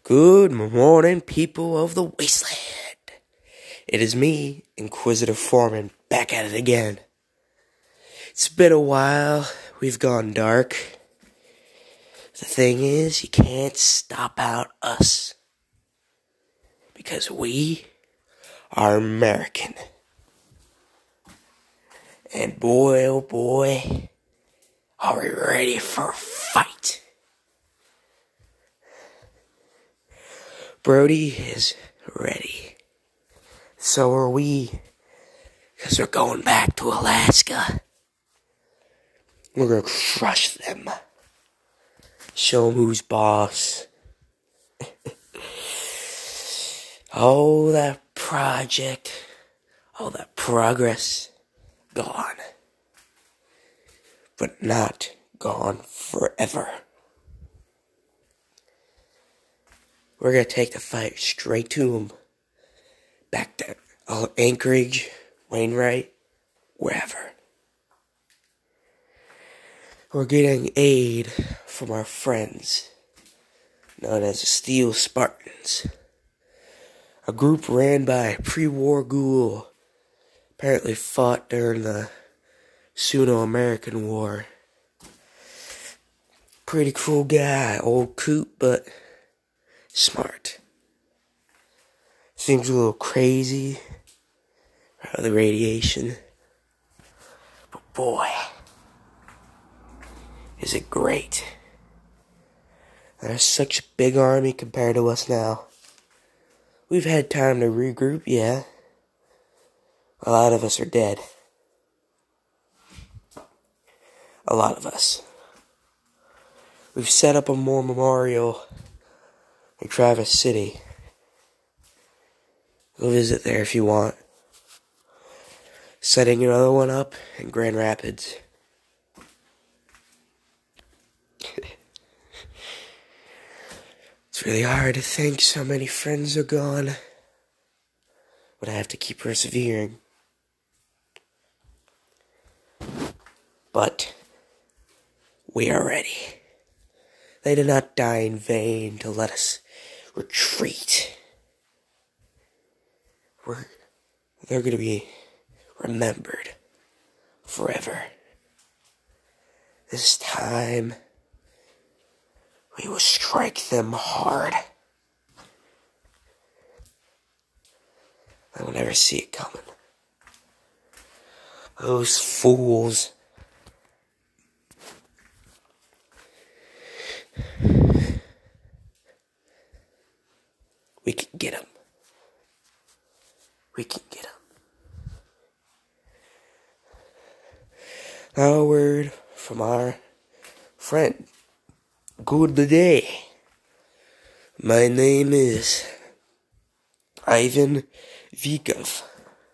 Good morning, people of the wasteland. It is me, Inquisitive Foreman, back at it again. It's been a while. We've gone dark. The thing is, you can't stop out us. Because we are American. And boy, oh boy, are we ready for a fight. Brody is ready. So are we. Because we're going back to Alaska. We're going to crush them. Show them who's boss. All that project, all that progress, gone. But not gone forever. We're going to take the fight straight to them. Back to Anchorage, Wainwright, wherever. We're getting aid from our friends, known as the Steel Spartans. A group ran by a pre-war ghoul, apparently fought during the Suno-American War. Pretty cool guy, old coot, but smart. Seems a little crazy, the radiation. But boy, is it great. There's such a big army compared to us now. We've had time to regroup, yeah. A lot of us are dead. A lot of us. We've set up a memorial in Traverse City. Go visit there if you want. Setting another one up in Grand Rapids. It's really hard to think so many friends are gone. But I have to keep persevering. But we are ready. They did not die in vain to let us retreat. They're going to be remembered forever. This time, we will strike them hard. I will never see it coming. Those fools. We can get them. We can get them. Now a word from our friend. Good day. My name is Ivan Vikov.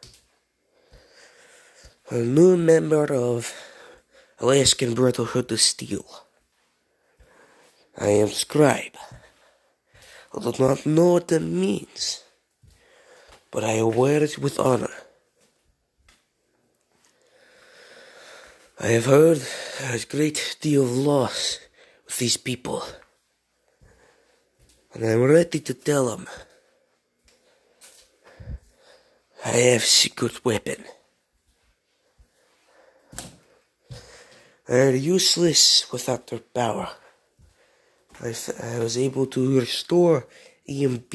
A new member of Alaskan Brotherhood of Steel. I am scribe. I do not know what that means, but I wear it with honor. I have heard there's a great deal of loss with these people, and I'm ready to tell them. I have a secret weapon. They're useless without their power. I was able to restore EMP.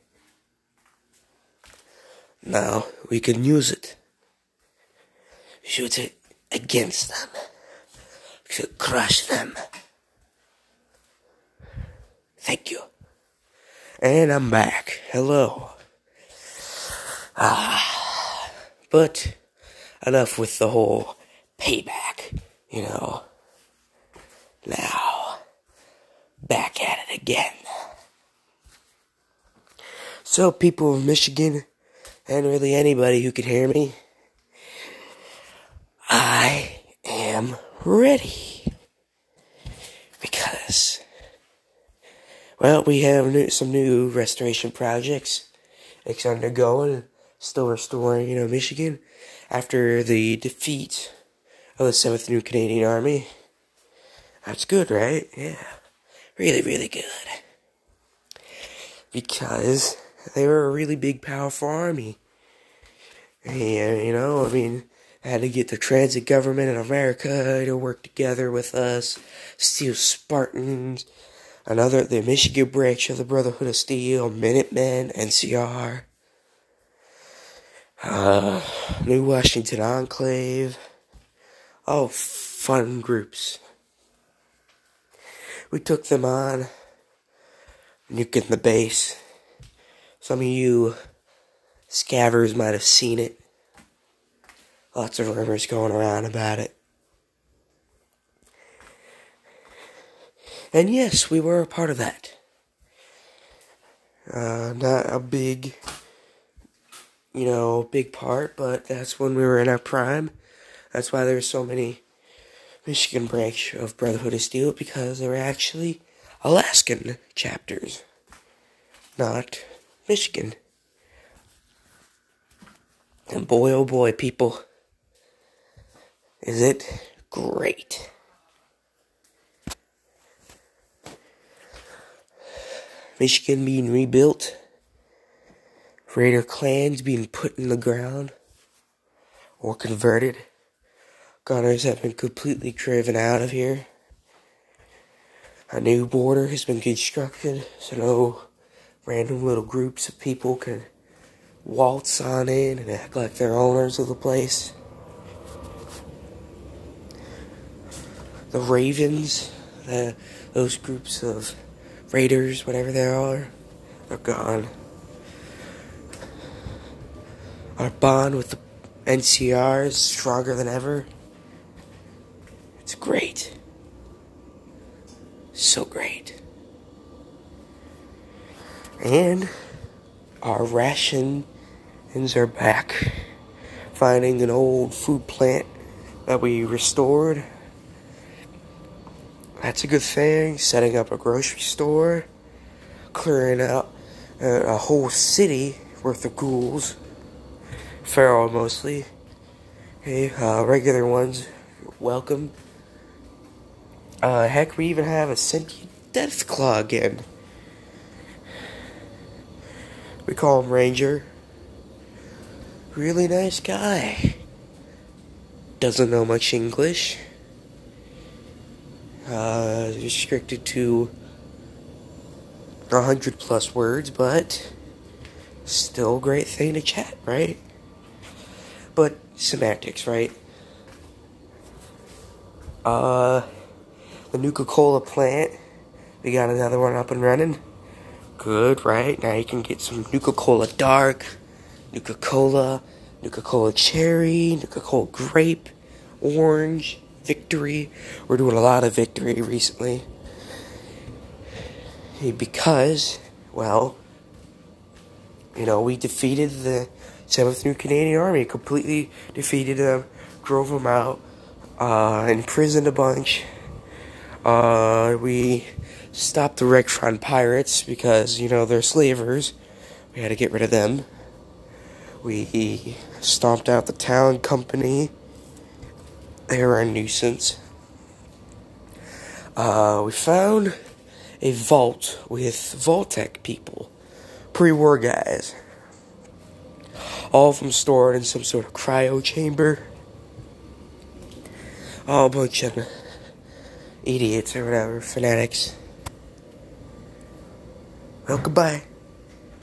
Now we can use it. Shoot it against them. To crush them. Thank you. And I'm back. Hello. But enough with the whole payback, you know. Now, back at it again. So, people of Michigan, and really anybody who can hear me, I am ready. Because, well, we have some new restoration projects it's undergoing, still restoring, Michigan, after the defeat of the 7th New Canadian Army. That's good, right? Yeah. Really, really good. because they were a really big, powerful army. And, I had to get the transit government in America to work together with us, Steel Spartans, the Michigan branch of the Brotherhood of Steel, Minutemen, NCR, New Washington Enclave, all fun groups. We took them on, nuking the base. Some of you scavvers might have seen it. Lots of rumors going around about it. And yes, we were a part of that. Not a big part, but that's when we were in our prime. That's why there's so many Michigan branch of Brotherhood of Steel, because they were actually Alaskan chapters, not Michigan. And boy, oh boy, people, is it great. Michigan being rebuilt, Raider clans being put in the ground or converted. Gunners have been completely driven out of here. A new border has been constructed, so no random little groups of people can waltz on in and act like they're owners of the place. The Ravens, those groups of Raiders, whatever they are, they're gone. Our bond with the NCR is stronger than ever. It's great. So great. And our rations are back. Finding an old food plant that we restored. That's a good thing. Setting up a grocery store. Clearing out a whole city worth of ghouls. Feral mostly. Hey, regular ones, welcome. Heck, we even have a sentient Deathclaw again. We call him Ranger. Really nice guy. Doesn't know much English. Restricted to 100+ words, but still a great thing to chat, right? But semantics, right? The Nuka-Cola plant, we got another one up and running. Good, right? Now you can get some Nuka-Cola Dark, Nuka-Cola Cherry, Nuka-Cola Grape, Orange, Victory. We're doing a lot of Victory recently. Because, well, we defeated the 7th New Canadian Army, completely defeated them, drove them out, imprisoned a bunch. We stopped the Rectron pirates because, they're slavers. We had to get rid of them. We stomped out the Talon Company. They were a nuisance. We found a vault with Vault-Tec people. Pre-war guys. All of them stored in some sort of cryo chamber. All a bunch of idiots or whatever, fanatics. Well, goodbye.